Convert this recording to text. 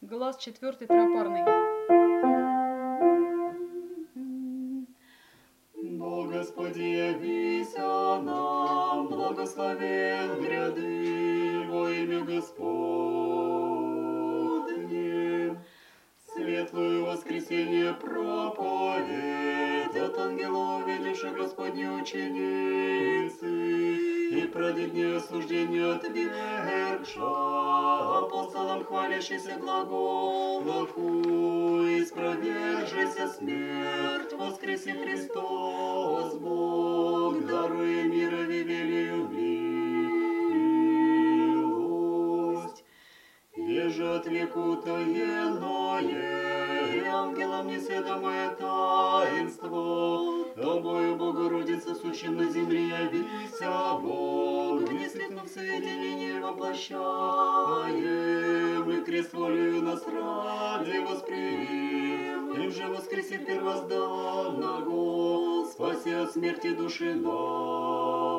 Глаз четвертый тропарный. Но, Господи, явися нам, благословен гряды во имя Господне. Светлую воскресенье проповедь от ангелов, видевших Господней ученицы, и праведнее осуждение отвергша, апостолам хвалящийся глаголаху, испровержися смерть, воскреси Христос, Бог, даруя мира велию милость. Еже от веку таенное, и ангелам несведомое таинство, тобою, Богородица, сущим на земле явися, Бог, внесликнув соединение воплощаем, и крест волею нас ради восприим, им же воскреси первозданного, спаси от смерти души нашей.